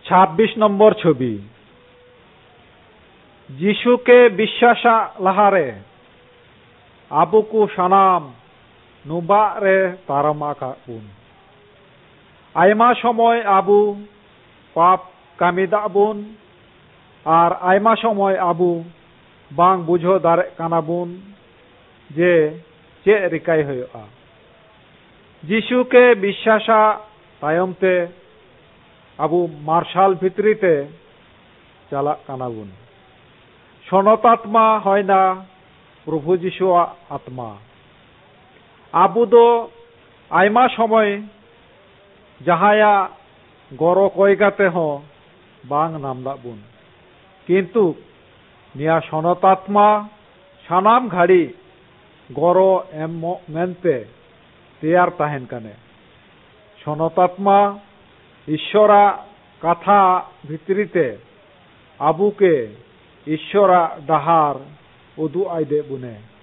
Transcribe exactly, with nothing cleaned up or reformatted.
छब्बीस नम्बर छवि जीशु के विश्वास लहारे आबू को सानाम नुबा रे तारामा काबुन आयमा समय आबू पाप कामी दाबुन और आयमा समय आबू बांग बुझो दारे कानाबुन जे चे रिकाय होया जीशु के विश्वास तायमते आबू मार्शल भित्रीते चला कानाबुन सनतात्मा होयना प्रभु जीशुआ आत्मा आबू दो आयमा समय जहाया गरो कयगाते हो बांग नामदाबुन किन्तु निया सनतात्मा सानाम घाड़ी गरो एम मेनते तैयार ताहेन काने सनतात्मा ईश्वरा कथा भित्रीते आबू के ईश्वरा डाहार उदु आयदे बुने।